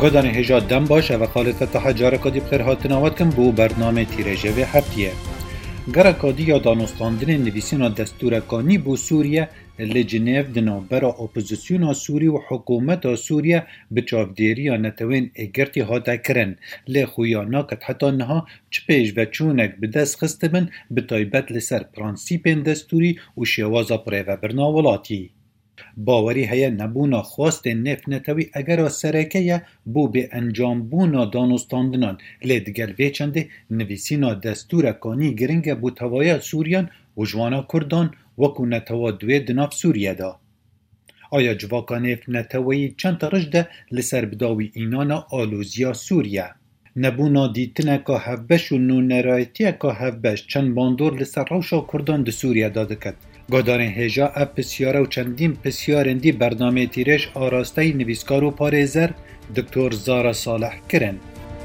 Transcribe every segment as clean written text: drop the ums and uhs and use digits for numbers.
گدان هجا دم باشه و خالد فتح جاره کدی بخیر هاتناوات کن بو برنامه تیرژه و هفتیه. گره کدی یا دانستاندن نویسینا دستورکانی بو سوریه لجنیف دنابرا اپوزیسیونا سوری و حکومت سوریه بچاودیری نتوین اگرتی هاتا کرن لی خویا ناکت حتی نها چپیش و چونک بدست خسته بن بتایبت لسر پرانسیپین دستوری و شوازا پریوه برناولاتی. باوری هیا نبونا خواست نف نتوی اگر سرکه بو به انجام بونا دانستاندنان لیدگل ویچنده نویسینا دستور کانی گرنگ بو توای سوریان و جوانا کردان وکو نتوا دوی دناف سوریه دا. آیا جواکا نف نتوی چند ترش ده لسر بداوی اینانا آلوزیا سوریه؟ نبونا دیتنه که هفبش و نونرایتیه که هفبش چند باندور لسر روشا کردان ده سوریه داده کد. گادارین هجا اف پسیاره و چندین پسیارندی برنامه تیرش آراسته نویسکار و پارێزەر دکتۆر زارا صالح کرن.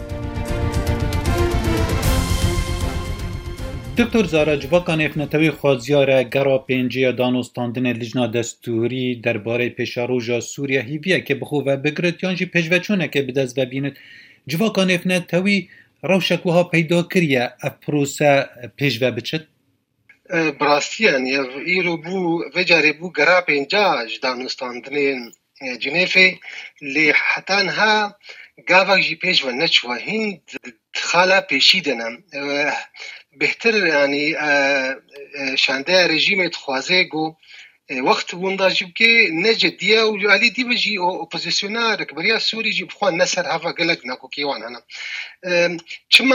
دکتۆر زارا جواکان افنتوی خوازیاره گرا پینجی دانستاندن لجنا دستوری درباره پیشاروژا سوریه هیویه که بخواه بگرد یانجی پیشوچونه که بدست ببیند جواکان افنتوی روشکوها پیدا کریه اف پروسه پیشوه بچد؟ براستیان ایرو بو وجاری بو گرا پینجاج دانستاندنین جنیفه لی حتان ها گاوک جی پیش و نچوه هند خالا پیشی دنم بهتر یعنی شانده رژیم اتخوازه گو وقت وندا جب که نجدیه و علی دی بجی اپوزیسیونا رکبریا سوری جی بخوان نصر هفا گلک ناکو کیوان هنم چما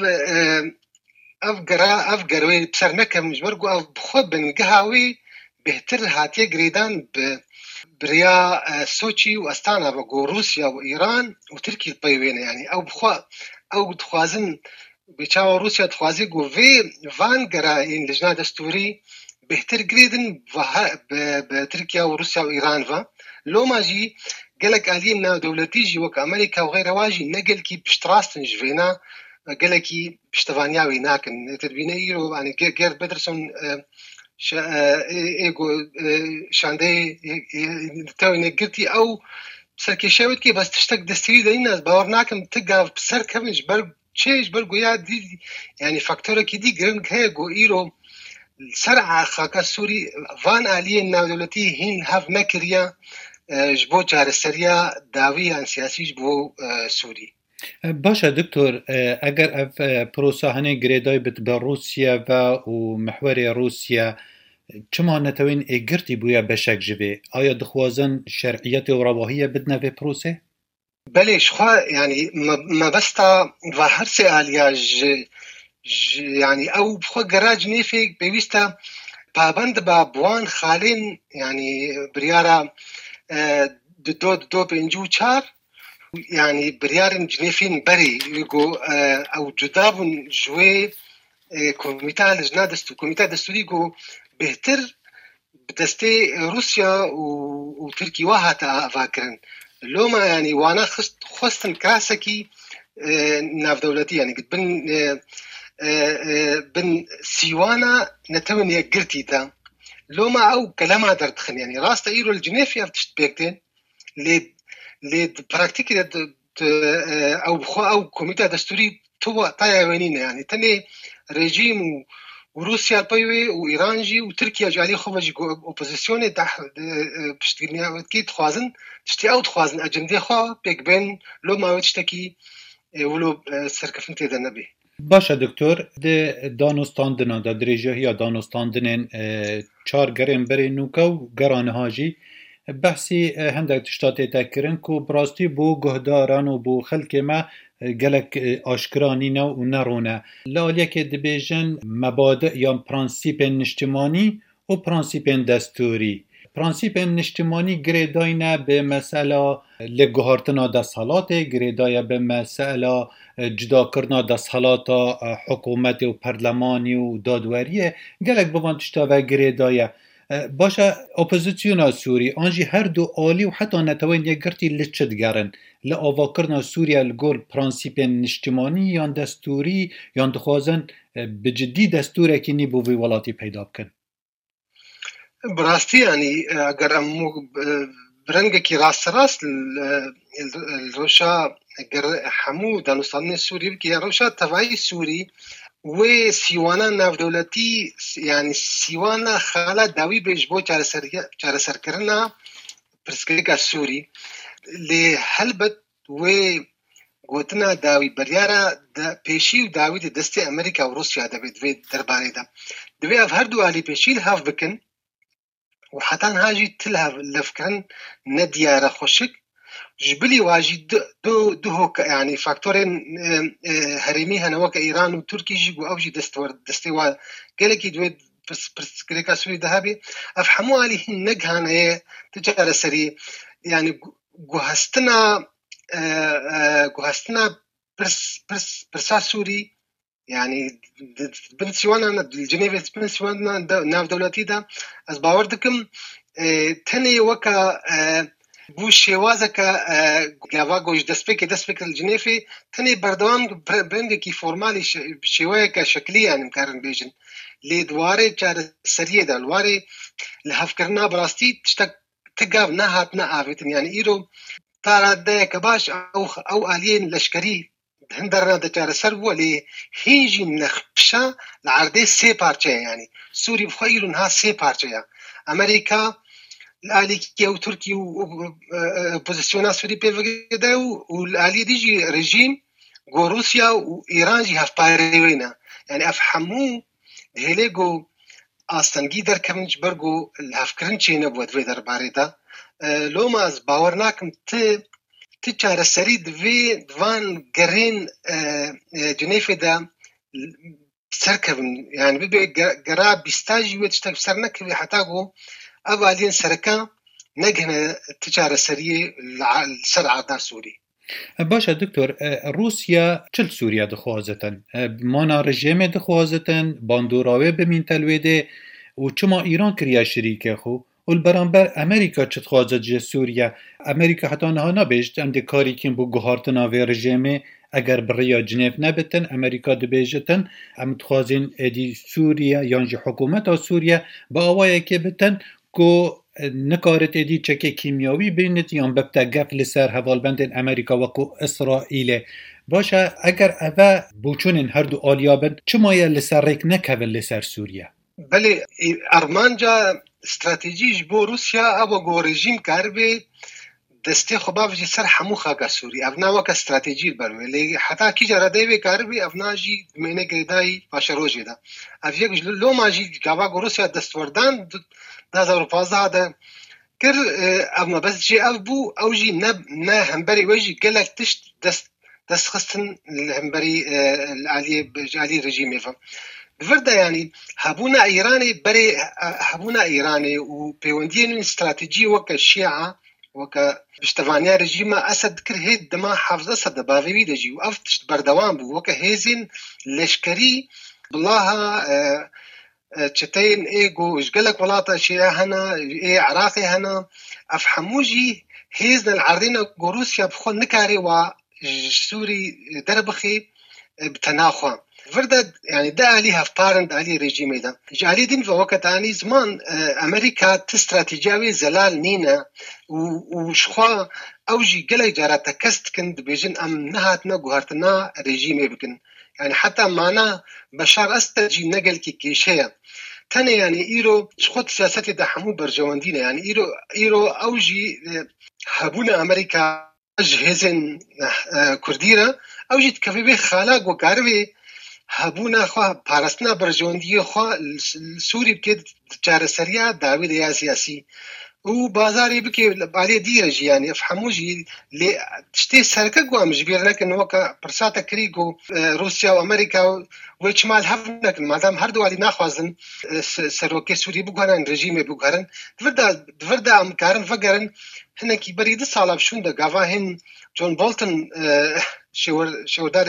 اف گروی بسر نکم جبرگو اف بخواب بنگهاوی بهتر هاتیه گریدان بریا سوچی و استانا بگو روسیا و ایران و ترکی البیوینه يعني او بخوا او تخوازن بچاو روسیا تخوازی گو وان گرا این لجنه دستوری بهتر گریدن بترکیا و روسیا و ایران لو ما جی قالك علينا دولتي جي وك امريكا وغيرها واجي نقل كي بشتراستن جفينا قالكي بشتفانياوي ناكن تربينيرو يعني غير بيترسون ايجو شاندي توي نقلتي او سركي شاوت كي بس تشتق دستري دينا باورناكم تلقى بسر كمج برق تشيج برقو يا دي يعني فاكتورا كي دي جرنك هيجو ايرو سرعة خاكا سوري فان علينا دولتي هين هاف مكريا جبو جارسریا داوی سیاسی جبو سوری. باشه دکتر اگر اف پروسه هنه گریدای بت به روسیه و محور روسیه چما نتوین اگرتی بویا بشک جوه آیا دخوازن شرعیت و رواهیه بدنه به پروسه؟ بله شخوا يعني ما بستا و هر سئالیا يعني او بخوا گراج نيفيك بيويستا پابند با بوان خالين يعني بريارا دو پنجو چار يعني بريارن جنيفين بري يقو او جدابن جوي كوميتا لجنة دستو كوميتا دستوري يقو بهتر بدستي روسيا وتركي واها فاكرن لو ما يعني وانا خستن كاسكي ناف دولتي يعني قد بن سيوانا نتمنى يقرتي تا لو ما او كلام دردخن يعني راست ايرو الجنيفيا بتشتبكتين لي براكتيكي او بخو او كوميتا دستوري تو طايا وينين يعني تاني ريجيم وروسيا البيوي وايران جي وتركيا جالي خوجي اوبوزيسيون بشتغنيا كي تخوازن تشتي او تخوازن اجندي خو بيك بين لو ما وتشتكي ولو سركفنتي دنبي باشه دکتر ده دانستاندنا ده درجه یا دانستاندنین چار گرین بری نوکو گرانه هاجی بحثی هندک تشتاتی تکرن که براستی بو گهداران و بو خلک ما گلک آشکرانینه و نرونه لالیه که دبیجن مبادئ یا پرانسیپ نشتمانی و پرانسیپ دستوری پرانسیپ نشتمانی گریداینه به مسئله لگهارتنا دستحالات گریدای به مسئله جدا کرنا دستحالات حکومت و پرلمانی و دادوریه گلک بوان تشتا و گریدایه باشه اپوزیسیونا سوری آنجی هر دو عالی و حتی نتوین یکرتی لچد گرن لآوا کرنا سوریا لگول پرانسیپ نشتمانی یا دستوری یا دخوازن بجدی دستوره که نی بوی ولاتی پیدا بکن براستی يعني اگر امو برنگێکی ڕاستەڕاست ڕۆژا هەموو دانوستانی سووری بکە ڕۆژا تەواهی سووری وێ سیوانە ناودەوڵەتی یعنی سیوانە خاڵە داوی بێژ بۆ چارەسەرکردنا پرسکرێکا سووری لێ هەلبەت وێ گوتنا داوی بەریارە پێشی و داوی دەستی ئەمریکا و رووسیا دەبێت دوێ دەربارەیدا دوێ ئەف هەردوو ئالی پێشی هاف بکن و حتان هاجی تل لەفکردن نەدیارە خۆشک جبلی واجی دو هۆکە یعنی فاکتۆرێن هەرێمی هەنەوەکە ئیران و تورکیژی بۆ ئەوژی دەستێ وا گەلێکی دوێ پرسکرێکا سووری دەهابێ ئەف هەموو ئالی هین نەگهانەیە تجارە سەری یعنی گوهستنا پرسا سووری يعني بن سيوانا جنيف بن سيوانا ناف دولتي دا از باور دكم تني وكا بو شوازكا غاواغوش دسبيك الجنيفي تني بردوام برندكي فورمالي شوايكا شكليا يعني مكارن بيجن لي دواري جار سريه دا الواري لهفكرنا براستي تشتك تقاب نهات نهافتن يعني ايرو تارا دايك باش او الين لشكري هندرنا دچار سر ولی هیچ نخبشا لعرضه سه پارچه یعنی سوری بخیرون ها سه پارچه یا امریکا الاليكي و تركي و بوزيسيونا سوري بيفيدا و الالي ديجي رجيم جو روسيا و ايران جي هاف بايرينا يعني افهمو هيليغو استنگي در كمنج برغو الهافكرن چينه بود و در باريدا لو ما از باورناكم تجار سري دوان گرين جنيف دا سركبن يعني بيبي قراب بيستاجي ويتشتك سرنك حتى جو اولين سركا نجهنا تجار سري السرعه دار سوري باشا دكتور روسيا چل سوريا دخوازتن مانا رژیم دخوازتن باندوراوه بمين تلويده و چما ایران کریا شریکه خو والبرانبر امریکا چت خوازت جه سوریا امریکا حتی نها نبیشت ام ده کاری کن بو گوهارتنا و رژیمه اگر بریا جنیف نبتن امریکا دبیجتن ام تخوازین ادی سوریا یانجی حکومت سوریا با آوائه که بتن که نکارت ادی چکه کیمیاوی بینید یا ببتا گفل سر حوالبند امریکا وکو اسرائیل باشه اگر اوه بوچونین هر دو آلیابن چمایه لسر ریک نکول لسر سوریا بله ارمانجا استراتیجیش بو روسیا او گو رژیم کاربه دسته خباف جی سر همو خاکا سوری افنا وکا استراتیجی بروه لی حتی کی جرا دیوه کاربه افنا جی مینه گریدای پاشروجی دا اف یک لو ما جی گاوا گو روسیا دستوردان 2015 دا کر افنا بس جی اف بو او جی نه همبری ویجی گلک تشت دست خستن همبری العالی رژیمه فهم بفرده يعني هبونا ايراني وبيوندين استراتيجي وكا الشيعة وكا بشتفانيا رجيما اسد كرهيد دما حافظ اسد بافيوي دجي وافتش بردوان بو وكا هيزين لشكري بالله تشتين ايجو اشقلك ولاطة شيعة هنا اي عراقي هنا افحموجي هيزن العرضين روسيا بخون نكاري وسوري دربخي بتناخوان فردا يعني ده عليها فارند علي رجيمي ده جالي دين في وقت اني زمان امريكا تستراتيجيوي زلال نينا وشخوا اوجي قلي جارتا كست كند بيجن ام نهاتنا غهرتنا رجيمي بكن يعني حتى معنا بشار استجي نقل كي كيشيه تاني يعني ايرو شخوت سياستي ده حمو برجواندينا يعني ايرو اوجي هبونا امريكا اجهزن كرديرا اوجي تكفي خلاق وكاربي هبونا خوا پارستنا برجوندی خوا سوری بکید چاره سریا داوی دیا سیاسی و بازاری بکی بالی دیرجی یعنی افهموجی لی تشتی سرکه گوام جبیر لکن وکا پرساتا کریگو روسیا و امریکا و چمال هفت نکن مادام هر دوالی نخوازن سروکی سوری بگوانن رژیم بگوارن دورده امکارن فگرن هنکی برید سالاب شونده گاوا هن جون بولتن شوردار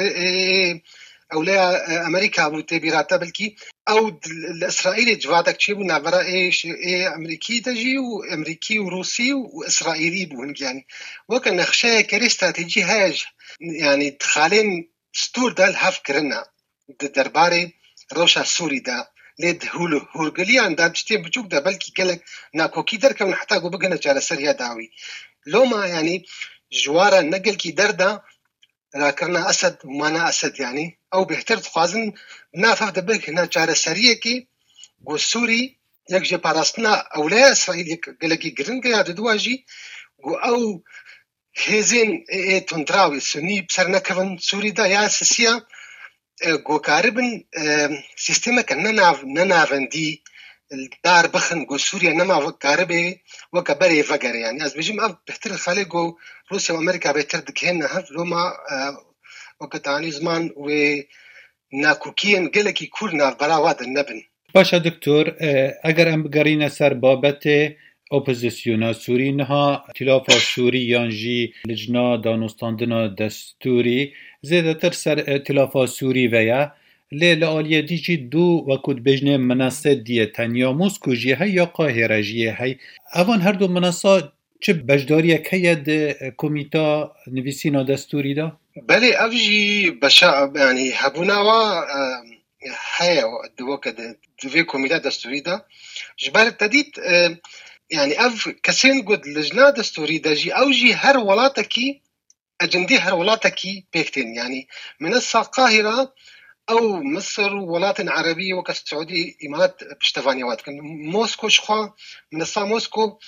اولا امريكا متبيراتا بلكي او الاسرائيلي جوادك تشيبو نافرا اي امريكي تجي وامريكي وروسي واسرائيلي بون يعني وكان نخشى كري استراتيجي هاج يعني تخالين ستور دال هاف كرنا درباري روشا سوري دا لید هورگلیان دا بشتي بچوك دا بلكي قالك ناكوكي در كم حتى قو بقنا جال سريا داوي لو ما يعني جوارا نقل كي دردا راكرنا اسد ومانا اسد يعني او بهتر تخوازن نافف دبك هنا جال سريا كي قو سوري يك جي باراستنا اولا اسرائيل يك قالكي قرنقا يا دواجي قو او هزين تندراوي سني بسرنا كفن سوري دا يا سسيا قو كاربن سيستما كان ننافندي الدار بخن قو سوريا نما كاربي وكبري فقر يعني از بيجم اف بهتر خالي قو روسيا وامريكا بهتر دكهن هف لوما وقتاني زمان و ناكوكين قلكي كورنا براواد النبن باشا دکتور اگر ام بگرین سر بابت اپوزیسیونا سوری نها تلافا سوری یانجی لجنا دانستاندنا دستوری زیده تر سر تلافا سوری ویا لیل آلیه دیجی دو وکود بجنه منصه دیه تنیا موسکو جیه های یا قاهره جیه های اوان هر دو منصه چه بجداریه که ید کمیتا نویسینا دستوری دا؟ بله افجی بشا يعني هبوناوا هيا دوكا دوفي كوميتا دستوري دا جبال التديت يعني اف كسين قد لجنا دستوري دا جي او جي هر ولاتكي اجندي هر ولاتكي بيكتين يعني من القاهرة او مصر ولات عربية وكالسعودية امارات بشتفانيوات موسكو شخوا من موسكو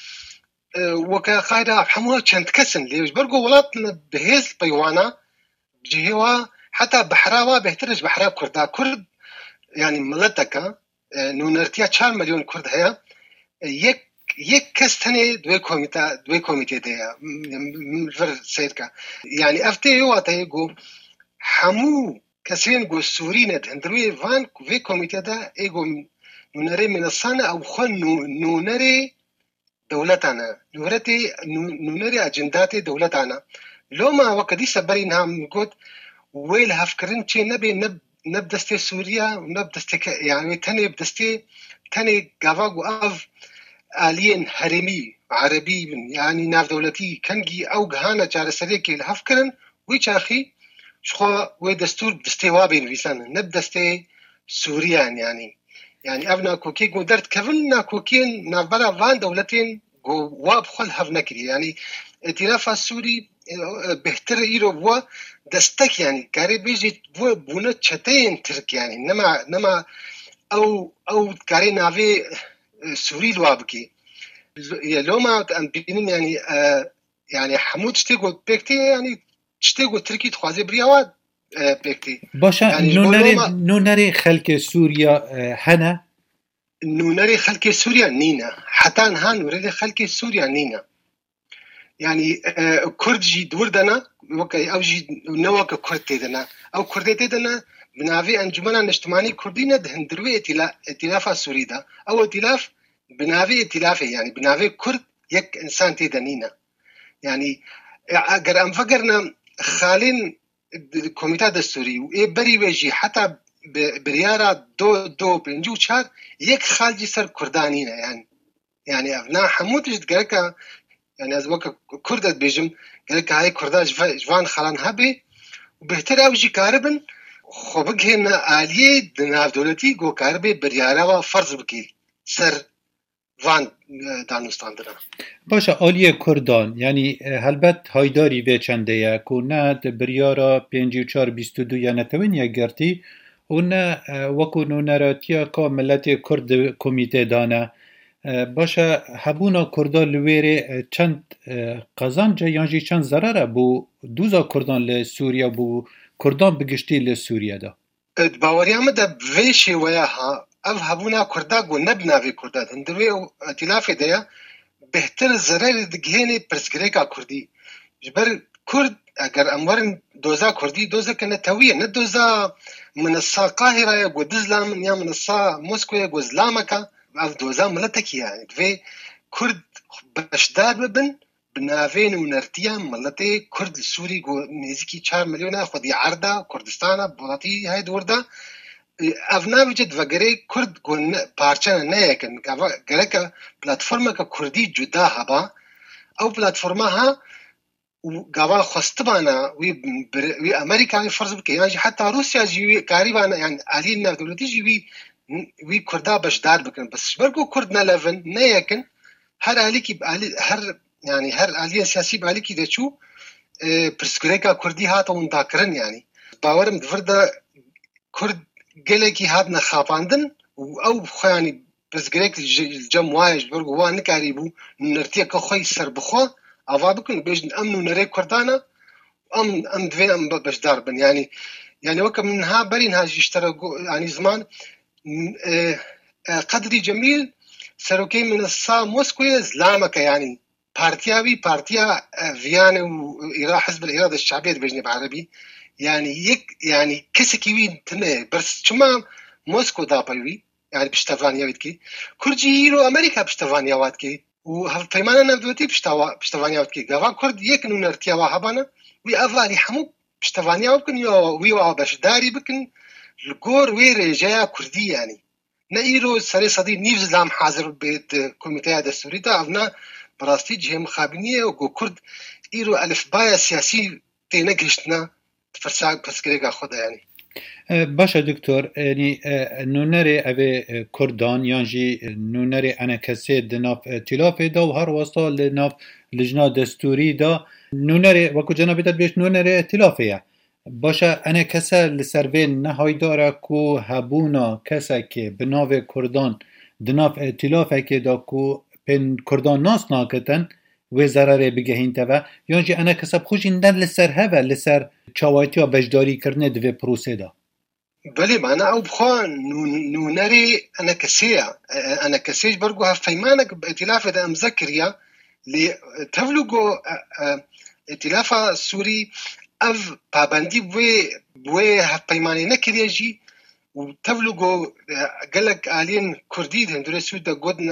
وكقاهرة حموها كانت كسن ليش برقو ولاتنا بهيز بيوانا جهوا حتى بحراوا بهترج بحراب كردا كرد يعني ملتك نونرتيا 4 مليون كرد هيا يك كستني دوي كوميتي ديا فر سيركا يعني افتي يواتا يقو حمو كسين قو سورينت هندروي فان في كوميتي دا يقو نونري من الصانع او خن نونري دولتنا نونري اجنداتي دولتنا لو ما وقدي سبري نعم نقول ويل هفكرن شيء نبي نبدستي سوريا ونبدستي يعني تاني قافاق وقاف آليين هرمي عربي يعني ناف دولتي كنجي أو جهانا جار سريكي الهفكرن ويش أخي شخوا ودستور بدستي وابين ويسان نبدستي سوريا يعني أبنا كوكي قدرت كفلنا كوكين ناف برا فان دولتين واب خل هفنكري يعني ائتلاف السوري بهتر ايرو بوا دستك يعني كاري بيجي بوا بونا تشتين ترك يعني نما او كاري نافي سوري الوابكي لو ما بينين يعني يعني حمود تشتيغو بيكتي يعني تشتيغو تركي تخوازي برياوات بيكتي باشا يعني نونري خلق سوريا هنا نونري خلق سوريا نينا حتى ها نوري خلق سوريا نينا يعني كرد جي دوردنا وكي او جي نوك كرد تيدنا او كرد تيدنا بنافي انجمنا نجتماني كردينا دهندروي ائتلاف سوري دا او ائتلاف بنافي ائتلافي يعني بنافي كرد يك انسان تيدنينا يعني اگر ام فكرنا خالين كوميتا دستوري و بري وجي حتى بريارا دو بنجو شار يك خالجي سر كردانينا يعني ابنا حمود جدك يعني از وقت كردت بيجم قالك هاي كردا جوان خلان هبي وبهتر اوجي كاربن خو بگهن آلیه ناف دولتی گو کاربه بریارا و فرض بکی سر وان دانستاندنا باشا آلیه کردان یعنی هلبت هایداری به چنده یا که نه بریارا 54-22 یا نتوین یا گرتی و نه وکو نونراتیا که ملت کرد کمیته دانه باشا هبونا کردا لویره چند قزانجه یانجی چند ضرره بو دوزا کردان لسوریا بو کردان بگشتی لسوریا دا باوريام دا بفيشي وياها اف هبونا كردا قو نبنا في كردا دندوي ائتلاف ديا بهتر زرار دگهني برسكريكا كردي جبر كرد اگر امورن دوزا كردي دوزا كنا تويه ندوزا من القاهره يا دزلام يا من موسكو يا زلامكا اف دوزا ملتك يعني في كرد بشدار ببن بنافين ونرتيا ملتي كرد السوري جو نزيكي 4 مليون خدي عرضه كردستان بولاتي هاي دوردا افنا وجد وگري كرد جو پارچه نه يكن گرك پلاتفورم کا كردي جدا هبا او پلاتفورم ها وقاوا خستبانا وي امريكا فرض بك يعني حتى روسيا جي قريبا يعني علينا دولتي جي وی کردا بشدار بکن بس برگو کرد نلفن نیکن هر علی کی هر yani her aliye siyasi bali ki de çu prskureka Kurdî hat û dakirin yani bawerim divirda Kurd gelekî hatine xapandin û ew xwe yanî pirsgirêk cem waye ji ber ku wan nikarîbû nûnertiyeka xwe ser bixwe ava bikin û bêjin em nûnerê Kurdan e em divê em beşdar bin yani weke min ha berîn ha ji îştera yanî ziman Qedrî Cemîl serokê minista Moskowê zilameke yani partya Viyane û Hizb el-İrade Şe'bî dibêjne bi Erebî yani kesekî wî tune bers çima Moskow dape wî yani piştevaniya wî dikê Kurd jî îro Amerîka piştevaniya wa dikê û hevpeymana nevdewtî piştevaniya dikê gava Kurd yek nûnertiya wa hebane wî ev alî hemû piştevaniya bikin ya wî wa beşdarî bikin li gor wê rêjeya Kurdî yani ne îro serê sedî nîv zilam hazir bêt komîteya destûrî de ev ne براستی جهه مخابنیه و کرد ایرو الفبای سیاسی تینه گشتنا فرساق پسکریگا خدا yani. باشه دکتر یعنی نونری اوه کردان یانجی نونری انکسی دناف ائتلافی دا و هر واسطه لناف لجنا دستوری دا نونری وکو جنابی داد بیش نونری ائتلافیه باشه انکسه لسروین نهای داره که هبونا کسا که بناو کردان دناف ائتلافه که دا که پن کردان ناس ناکتن و ضرره بگهین تبا یانجی انا کسب خوشین دن لسر هوا لسر چاوایتی ها بجداری کرنه دوی پروسه دا بله معنا او بخوان نونري انا كسيج برغو هفيمانك بائتلاف دا مذكريا لتفلقو ائتلاف السوري اف بابندي بوي هفيماني نكريجي وتفلقو قالك آلين كرديد هندوري سودا قدنا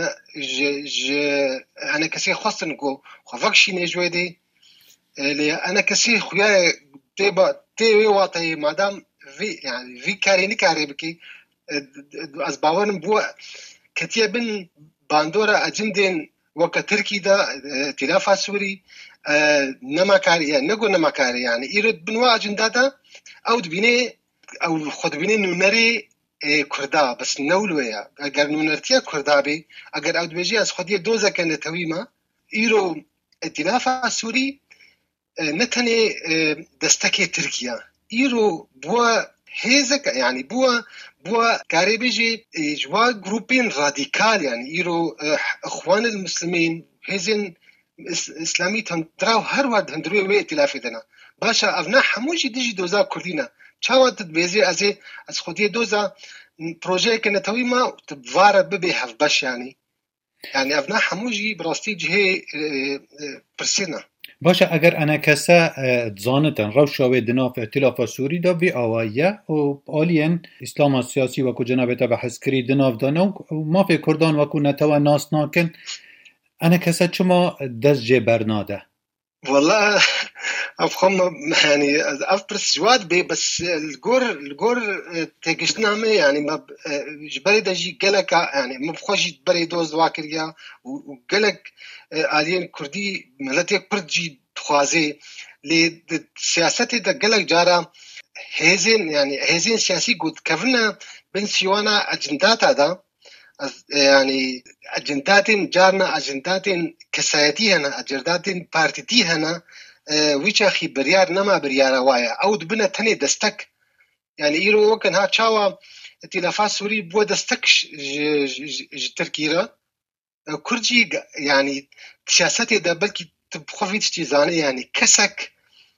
انا كسي خواستنكو خفاكشي نجوي دي انا كسي خويا تيوي واطي مادام في كاري نكاري بكي از باورم بو كتيا بن باندورا اجندين وكا تركي دا ائتلاف سوري نما كاري يعني نقول نما كاري يعني يرد بنوا اجندا دا او دبيني او خود بینه نونری کردا بس نولویا اگر نونرتیا کردا بی اگر او دبیجی از خودی دوزه کنه تویما ایرو ائتلاف سوری نتنی دستکی ترکیه ایرو بوا هیزک يعني بوا كاري بيجي جوا جروبين راديكال يعني يرو اخوان المسلمين هزن اسلامي تندراو هر واد هندروي وي ائتلاف دنا باشا افنا حموجي ديجي دوزا كردينا چاوات بيزي از خودي دوزا بروجي كنا تويما تبوارا ببي هف باش يعني افنا حموجي براستي جهه برسينا باشه اگر انا کسا زانتن روشاوه دناف ائتلاف سوری دا بی آوائیه و آلین اسلام سیاسی وکو جنابتا بحث کری دناف دانه و ما فی کردان وکو نتوه ناس ناکن انا کسا چما دست جه برناده والله افخم يعني افبرس جواد بي بس الجور تيجشنامه يعني ما جبري دجي قالك يعني ما بخوجي بري دوز واكريا وقالك آلين كردي ملتي كردجي تخوازي لسياستي دا قالك جارا هزين سياسي قد كفنا بن سيوانا اجندات هذا يعني اجندات جارنا اجندات كسايتي هنا اجندات بارتيتي هنا ويچا خي بريار نما بريار وايا او دبنا تني دستك يعني يرو وكن ها تشاوا ائتلافات سوري بو دستك تركيرا كرجي يعني سياستي ده بلكي تبخفيت تيزاني يعني كسك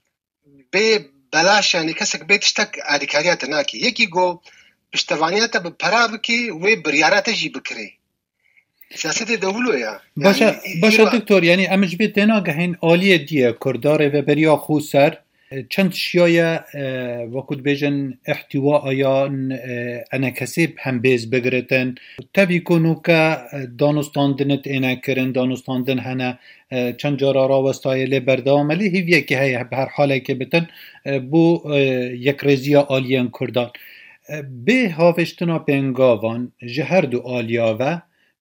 ببلاش يعني كسك بيتشتك اديكاريات ناكي يكي جو بشتوانيات ببرابكي وبريارات جي بكري سیاست دولو یا باشه دکتر یعنی امج به تنها گهین عالیه دیه کرداره و بریا خوسر چند شیای وقت بیجن احتوا آیا انا کسیب هم بیز بگرتن تبی کنو که دانستاندنت اینا کرن دانستاندن هنه چند جارا راوستای لبردام علی هیویه که هی هر حاله که بتن بو یک رزیا آلیان کردان به هاوشتنا پنگاوان جهر دو آلیاوه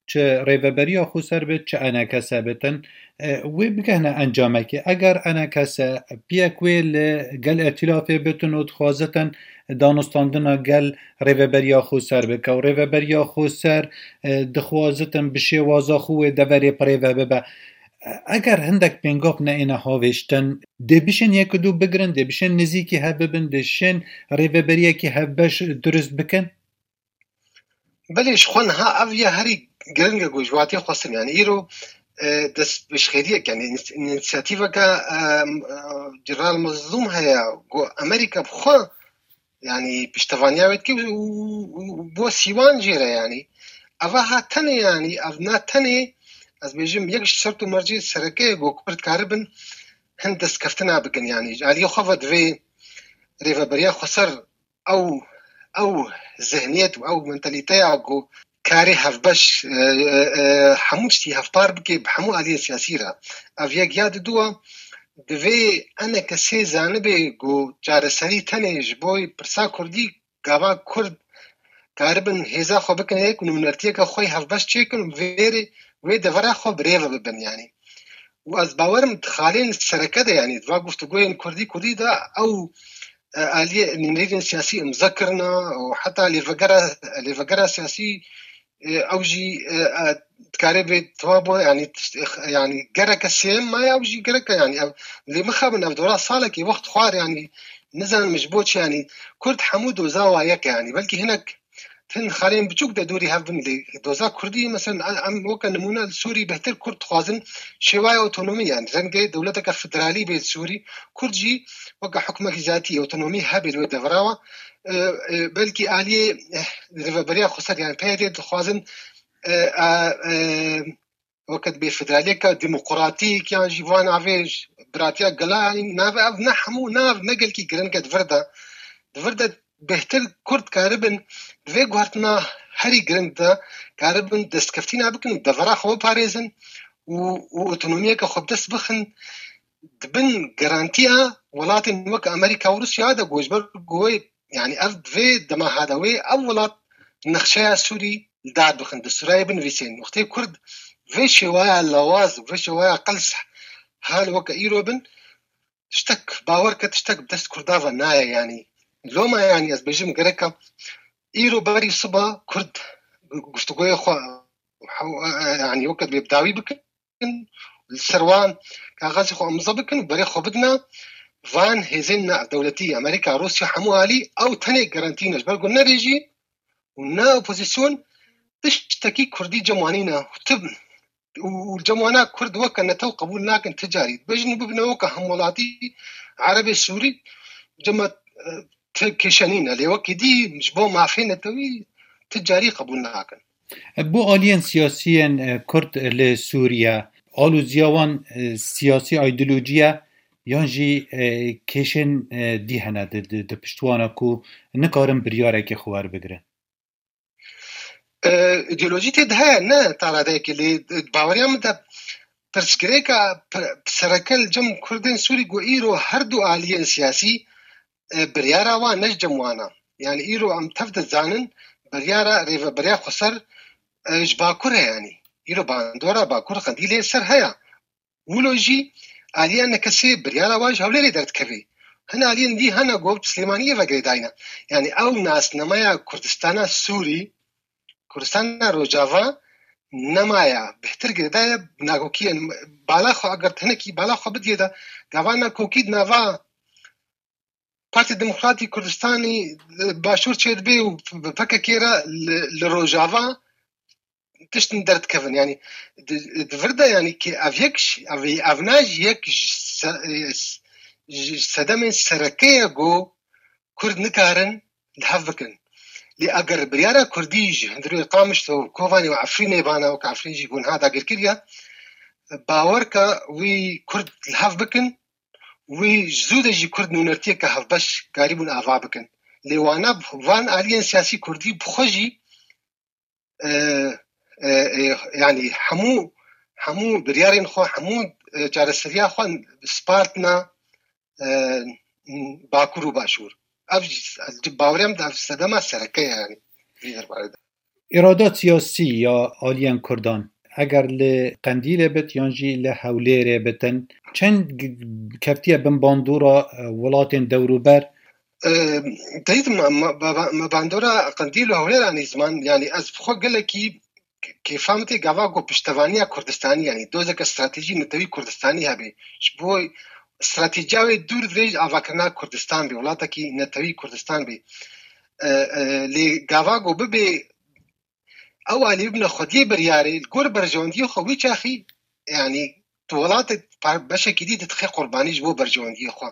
چه ریوبریا خو سر بید چه انا کسا بتن وی بگهنه انجامه که اگر انا کسا پیکوی لگل ائتلافی بتن و دخوازتن دانستاندنا گل ریوبریا خو سر بکه و ریوبریا خو سر دخوازتن بشه وازا خوی دوری پریوه ببه اگر هندک پنگاف نه اینا هاوشتن ده بشن یک دو بگرن ده بشن نزیکی ها ببن ده شن ریوبریا که ها بش درست بکن بلش خون ها اویا هری گرنگ گوجواتی خواستم يعني ایرو دست بشخيرية يعني انيشيتيفا كا جرال مظلوم هيا جو امريكا بخوا يعني بيشتفانيا بتكي بو سيوان جيرا يعني اواها تني يعني افنا تني از بيجم يكش شرط مرجي سركي جو كبرت كاربن هندس كفتنا بكن يعني علي خفض في ريفا بريا خسر او ذهنيت او منتاليتيا جو كاري هفبش حموشتي هفتار بكي بحمو عليه سياسيرا افيا جياد دوا دوی انا کسی زانبه گو جارسری تنه جبوی پرسا کردی گاوا کرد کاربن هزا خو بکن یک نمونرتیه که خوی هفبش چیکن وی دورا خو بریو ببن يعني واز باورم دخالين السركه ده يعني دوا گفتگوی کردی ده او آلية نمرين سياسي مذكرنا وحتى اللي فقرة سياسي اوجي تكاربي توابو يعني جرك السيم ما اوجي جرك يعني اللي مخا من دورا صالك وقت خوار يعني نزل مجبوط يعني كرد حمود وزاوا يك يعني بلكي هناك تن خالين بچوك ده دوري هفن لي دوزا كردي مثلا ام وكا نمونه السوري بهتر كرد خوازن شوايه اوتونومي يعني رنگي دولتك الفدرالي بيت سوري كردجي وكا حكمك ذاتي اوتونومي هابي لو دفراوا بلكي آلية ريفابريا خسر يعني بيدي خوازن وقت بفدراليكا ديمقراطيك يعني جيفان عفيج براتيا قلا ناف نحمو ناف نقل كي جرنكا دفردا بهتر كرد كاربن دوی گوهرتنا هری گرنگ ده کاربن دست کفتینا بکن دفرا خو پاريزن و اوتونوميا که خو دست بخن دبن گارانتيا ولاتن وك امريكا وروسيا ده گوجبر گوي يعني اف دوی دما هادوي اولات نخشيا سوري داد بخن دستوراي بن فيسين وقتي كرد في شوايا لواز وفي شوايا قلص هال وك ايروبن تشتك باورك تشتك بدست كردافا نايا يعني لو ما يعني از بيجم جريكا ايرو باري صبا كرد گفتگوی خو يعني وقت بيبداوي بكن السروان كاغازي خو امزا بكن بري خو بدنا فان هزنا دولتي امريكا روسيا حموالي او تاني جارانتينا جبال قلنا ريجي ونا اوبوزيسيون تشتكي كردي جموانينا تبن والجموانا كرد وكا نتو قبول ناكن تجاري بجن ببنا وكا همولاتي عربي سوري جمع كيشانينا اللي وكي دي مش بو معفينة توي تجاري قبول ناكن بو آلین سیاسی کرد لسوریا آلو زیاوان سیاسی ایدئولوژیا یانجی کشن دی هنه ده پشتوانا کو نکارم بریاره که خوار بگره ایدئولوژی تید ها نه تعالی که لی باوریم ده پرسکریکا سرکل جم کردن سوری گو ایرو هر دو آلین سیاسی بريارا وان نجم وانا يعني ايرو ام تفد زانن بريارا ريفا بريا خسر جباكورة يعني ايرو باندورا باكورة قنديلي سر هيا ولوجي آليا نكسي بريارا واج هولي درت كفي هنا آليا دي هنا قوبت سليمانية فقري داينا يعني او ناس نمايا كردستانا سوري كردستانا روجافا نمايا بهتر قردايا بناغوكيا بالاخو اگر تنكي بالاخو بدي دا قوانا كوكيد نافا پارتی دموکراتی کردستانی باشور چید بی و پکا کیرا لروجاوا تشتن درد کفن يعني دفردا يعني كي افيكش افناج يك سدمن سركيه جو كرد نكارن لحفكن لي اگر بريارا كرديج هندرو قامش تو كوفاني وعفريني بانا وكعفرين جيبون هذا غير باوركا وي كرد لحفكن وی زوده جی کرد نونرتیه که هفبش قریبون آوا بکن لیوانا وان آلین سیاسی کردی بخوشی يعني حمو بريارين خو حمو جارسريا خو سبارتنا باكورو باشور افج باوريم دا صدما سركه يعني في درباره ارادات سیاسی یا آلیان کردان اگر لقندیل بت یانجی لحولیر بتن چند کفتیه بن باندورا ولاتن دوروبر دايت ما باندورا قنديل وهولير يعني زمان يعني از بخو قال كي فهمتي قواقو بشتوانية كردستاني يعني دوزك استراتيجي نتوي كردستاني هبي شبوي استراتيجياوي دور دريج افاكرنا كردستان بي ولاتا كي نتوي كردستان بي لي قواقو ببي اوالي ابن خدي برياري القور برجوندي خوي تشاخي يعني تولات باشا كديد تخي قرباني جبو برجوندي خو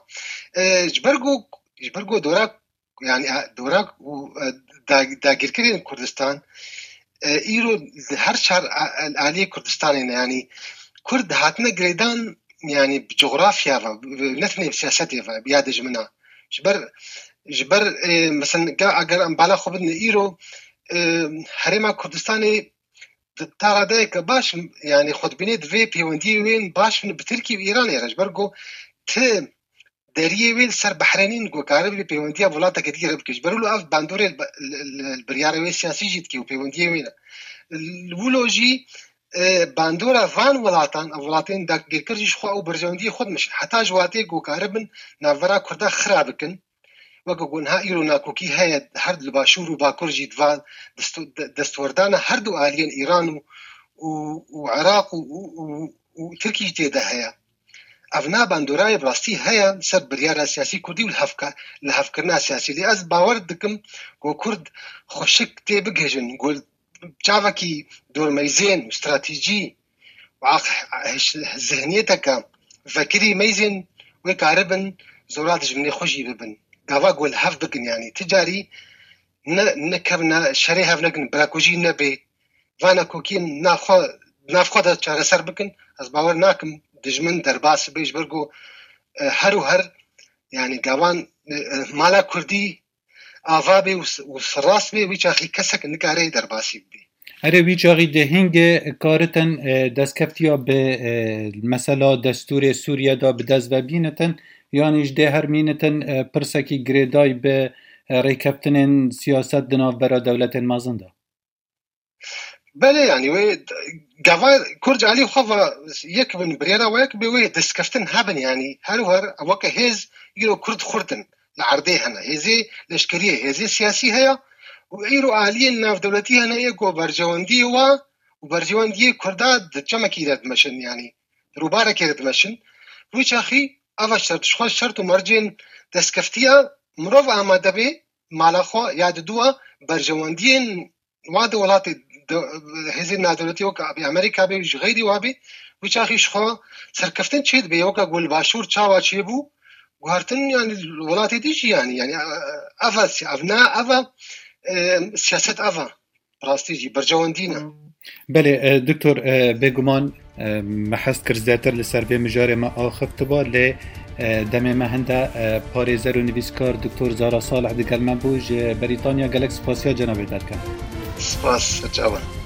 جبرگو دورا يعني دورا داگیر کردن کردستان ایرو هر شهر عالی کردستان يعني كرد هاتنا قريدان يعني بجغرافيا نثني بسياستها بياد جمنا جبر مثلا اگر ام بالا خو بدنا ايرو حريما كردستاني ترى دايك باش يعني خد بنيت في بيوندي وين باش من بتركي وايران يا جبرگو ت دریه ویل سر بحرینین گو کارب لی پیوندیا ولاتا کدی رب کش برولو اف باندوره البریاره وی سیاسی جید کی و پیوندیا وینا الولوجی باندورا وان ولاتین دا گرکرجش خو او برجوندی خود مش حتی جواتی گو کاربن ناورا کردا خرابکن وگو گونها ایرو ناکوکی هيا هرد الباشور وباكور جید وان دستوردانا هردو آلين ايران وعراق وتركي تيدا هيا افنا باندورای براستی هيا سر بريارة سياسي كردي والهفكرنا سياسي اللي از باور دكم قو كرد خوشك تي بجهجن قول جافكي دور ميزين واستراتيجي ذهنيتك فكري ميزين ويكاربن زورات جمني خوشي ببن قاوا قول هف بكن يعني تجاري نكبنا شريها بنكن براكوجي نبي فانا كوكين نافخو دا چاره سر بكن از باور ناكم دجمن درباس بيش برگو هر و هر يعني قوان مالا كردي آفا بي وسراس بي ويچ آخي كسك نكاره درباسي بي اره ویچ آقی دهنگ کارتن دست کفتیا به مثلا دستور سوریه دا به دست ببینتن یعنی اجده هر مینتن پرسکی گریدای به ریکفتن سیاست دناف برا دولت مازن دا بله يعني وي قفا كرج عليه خفا يك من بريرا ويك بوي دسكفتن هابن يعني هروهر اوكا هيز يرو كرد خردن العرضي هنا هيزي لشكريه هيزي سياسي هيا ويرو آليين ناف دولتي هنا يكو برجواندي وبرجواندي كرداد جمع كيرد مشن يعني روبارا كيرد مشن ويش اخي افا شرط شخوش شرط ومرجين دسكفتيا مروف آماده بي مالاخو ياد دوا برجواندين واد ولاتي هزي نادولتي وكا بأمريكا بي غيري وابي ويش اخي شخو سركفتن تشيد بي وكا قول باشور تشاوا تشيبو وهرتن يعني الولاتي ديشي يعني افا افا سیاست آوا راستیجی برجواندینا بله دکتر بگمان محست کرزدتر لسر به مجاره ما آخفت با ل دم ما هنده پاريزر و نویسکار دکتر زارا صالح دگل من بوج بریتانیا گلکس پاسیا جنابه داد کن سپاس جوان